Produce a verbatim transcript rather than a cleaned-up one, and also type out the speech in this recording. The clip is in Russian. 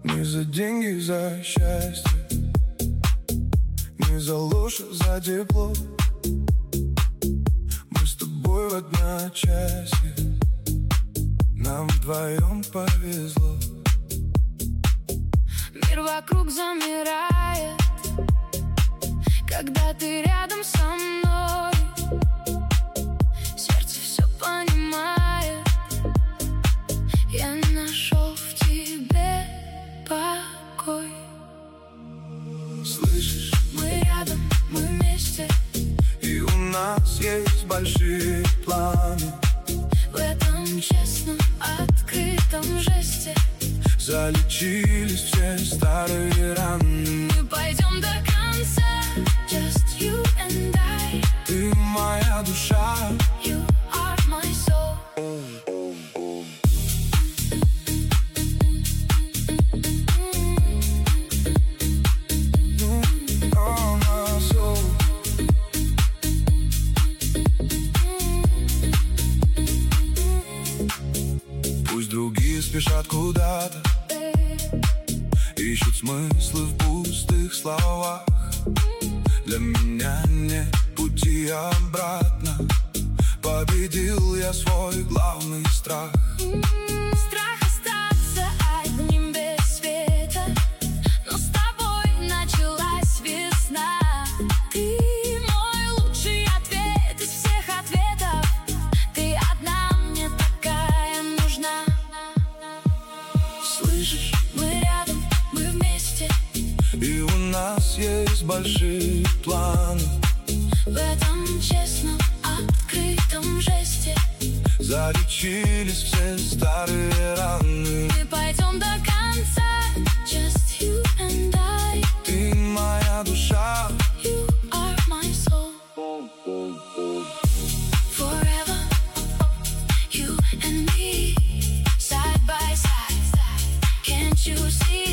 Не за деньги, за счастье, не за ложь, а за тепло. Мы с тобой в одночасье, нам вдвоем повезло. Мир вокруг замирает, когда ты рядом со мной. Сердце все понимает, я нашел в тебе покой. Слышишь, мы рядом, мы вместе, и у нас есть большие планы. В этом честном, открытом жесте залечились все старые раны. Мы пойдем до конца, just you and I. Ты моя душа, you are my soul. oh, my soul. Пусть другие спешат куда-то, ищут смыслы в пустых словах. Для меня нет пути обратно. Победил я свой главный страх. Страх остаться одним без света, но с тобой началась весна. Ты мой лучший ответ из всех ответов. Ты одна мне такая нужна. Слышишь, мы рядом, мы вместе, и у нас есть большие планы. В этом честном, открытом жесте залечились все старые раны. мы пойдем до конца, just you and I. Ты моя душа, you are my soul. Forever, you and me, side by side. Can't you see?